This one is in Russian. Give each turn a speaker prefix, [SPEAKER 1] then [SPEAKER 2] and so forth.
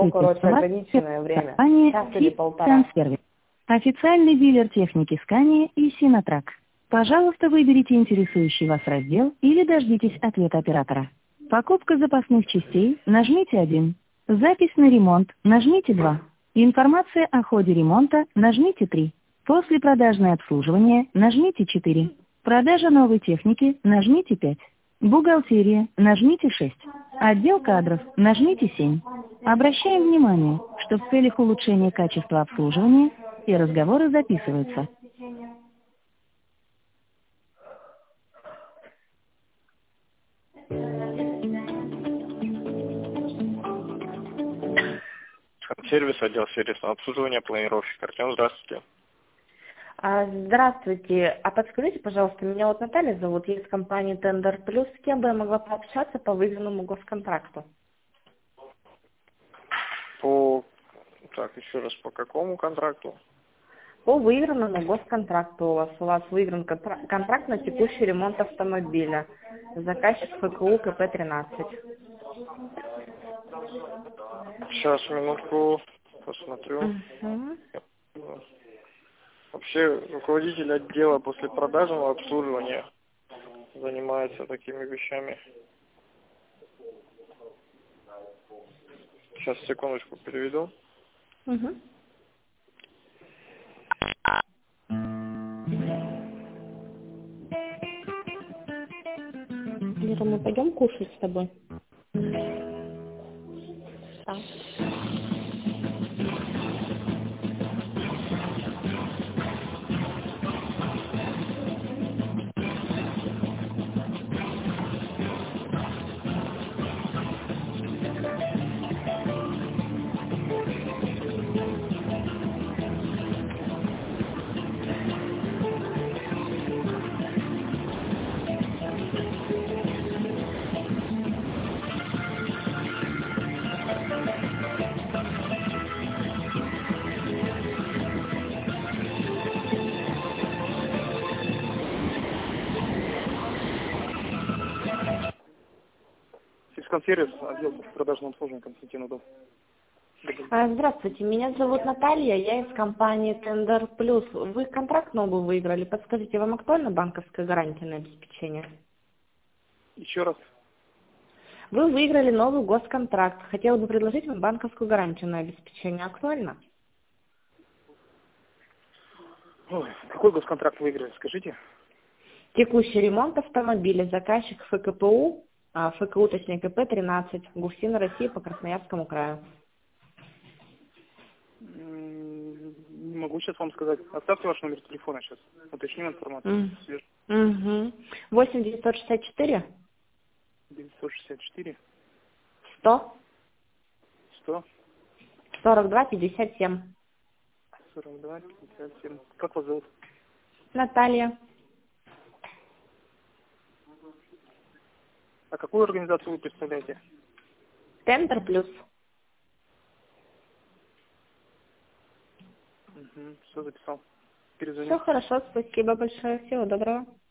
[SPEAKER 1] Здравствуйте.
[SPEAKER 2] короче,
[SPEAKER 1] У вас
[SPEAKER 2] ограниченное время.
[SPEAKER 1] компания
[SPEAKER 2] Час или полтора.
[SPEAKER 1] Ситсенсервис. Официальный дилер техники Scania и Синотрак. Пожалуйста, выберите интересующий вас раздел или дождитесь ответа оператора. Покупка запасных частей, нажмите 1. Запись на ремонт, нажмите 2. Информация о ходе ремонта, нажмите 3. Послепродажное обслуживание, нажмите 4. Продажа новой техники, нажмите 5. Бухгалтерия, нажмите 6. Отдел кадров, нажмите 7. Обращаем внимание, что в целях улучшения качества обслуживания все разговоры записываются.
[SPEAKER 3] Сервис, отдел сервисного обслуживания, планировщик. Артем, здравствуйте.
[SPEAKER 2] Здравствуйте. А подскажите, пожалуйста, меня вот Наталья зовут, я из компании Tender Plus. С кем бы я могла пообщаться по выигранному госконтракту?
[SPEAKER 3] Так, еще раз, по какому контракту?
[SPEAKER 2] По выигранному госконтракту у вас выигран контракт на текущий ремонт автомобиля. Заказчик ФКУ КП-13.
[SPEAKER 3] Сейчас, минутку, посмотрю. Вообще, руководитель отдела послепродажного обслуживания занимается такими вещами. Сейчас, секундочку, переведу.
[SPEAKER 2] Лера, мы пойдем кушать с тобой? Да.
[SPEAKER 3] Сервис, отдел продажного обслуживания, Константин Удов.
[SPEAKER 2] Здравствуйте, меня зовут Наталья, я из компании Tender Plus. Вы контракт новый выиграли. Подскажите, вам актуальна банковская гарантия на обеспечение?
[SPEAKER 3] Еще раз.
[SPEAKER 2] Вы выиграли новый госконтракт. Хотела бы предложить вам банковскую гарантию на обеспечение. Актуально?
[SPEAKER 3] Ой, какой госконтракт выиграли, скажите?
[SPEAKER 2] Текущий ремонт автомобиля. Заказчик ФКПУ, ФКУ, точнее КП-13, ГУФСИН России по Красноярскому краю.
[SPEAKER 3] Не могу сейчас вам сказать. Оставьте ваш номер телефона сейчас. Уточним информацию.
[SPEAKER 2] 8 964
[SPEAKER 3] 964
[SPEAKER 2] 100
[SPEAKER 3] 100
[SPEAKER 2] 42 57.
[SPEAKER 3] 42 57. Как вас зовут?
[SPEAKER 2] Наталья.
[SPEAKER 3] А какую организацию вы представляете?
[SPEAKER 2] Tender Plus.
[SPEAKER 3] Все записал. Перезвоню.
[SPEAKER 2] Все хорошо, спасибо большое. Всего доброго.